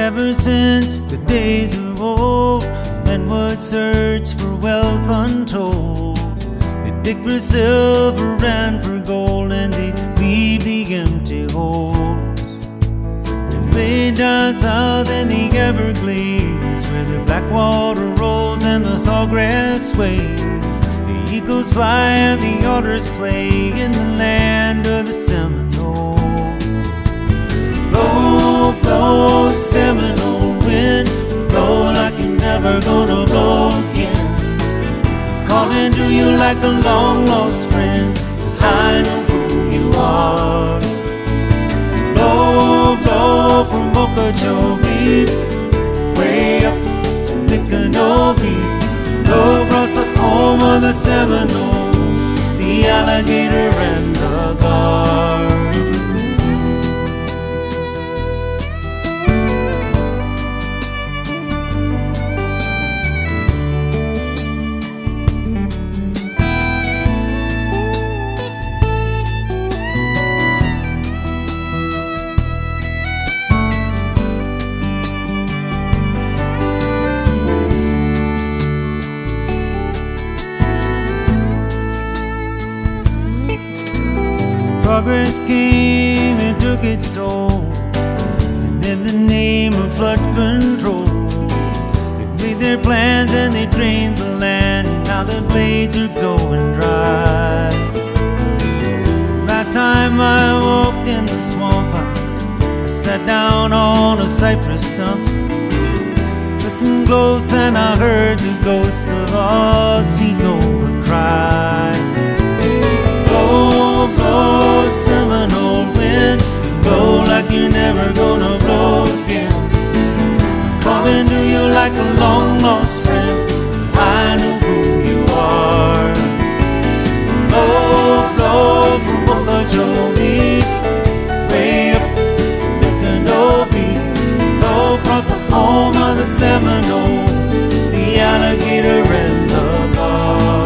Ever since the days of old, men would search for wealth untold. They'd dig for silver and for gold, and they'd leave the empty holes. And way down south in the Everglades, where the black water rolls and the sawgrass waves, the eagles fly and the otters play in the land of the Seminole. Blow, blow, Seminole wind, blow like you're never gonna blow again. Calling to you like a long lost friend, 'cause I know who you are. Blow, blow from Okeechobee, way up to Micanopy. Blow across the home of the Seminole, the alligator and the gar. Progress came and took its toll, and in the name of flood control, they made their plans and they drained the land, and now the blades are going dry. Last time I walked in the swamp, I sat down on a cypress stump, listened close, and I heard the ghost of a seagull cry. Blow, blow, Seminole wind, blow like you're never gonna blow again. Calling to you like a long lost friend, I know who you are. Blow, blow from Okeechobee, way up to Micanopy. Blow across the home of the Seminole, the alligator and the gar.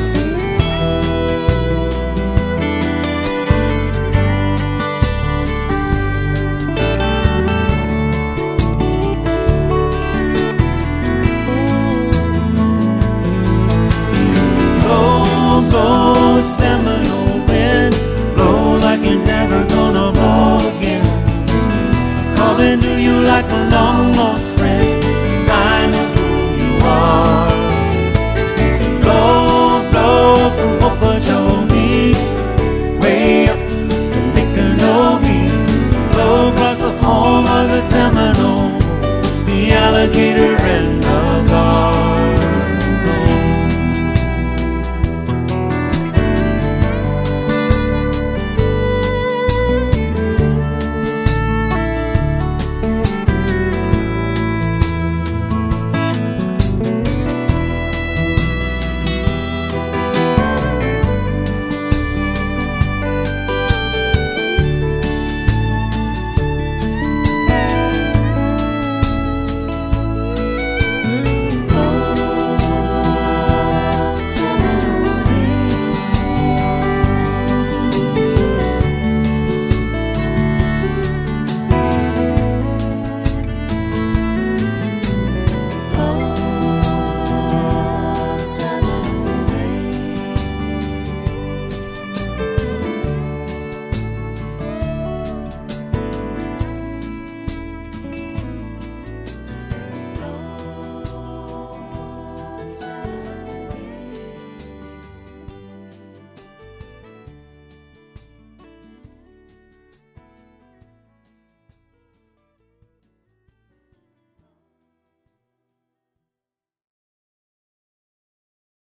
Blow, Seminole wind, blow like you're never gonna blow again. Calling to you like a long lost friend,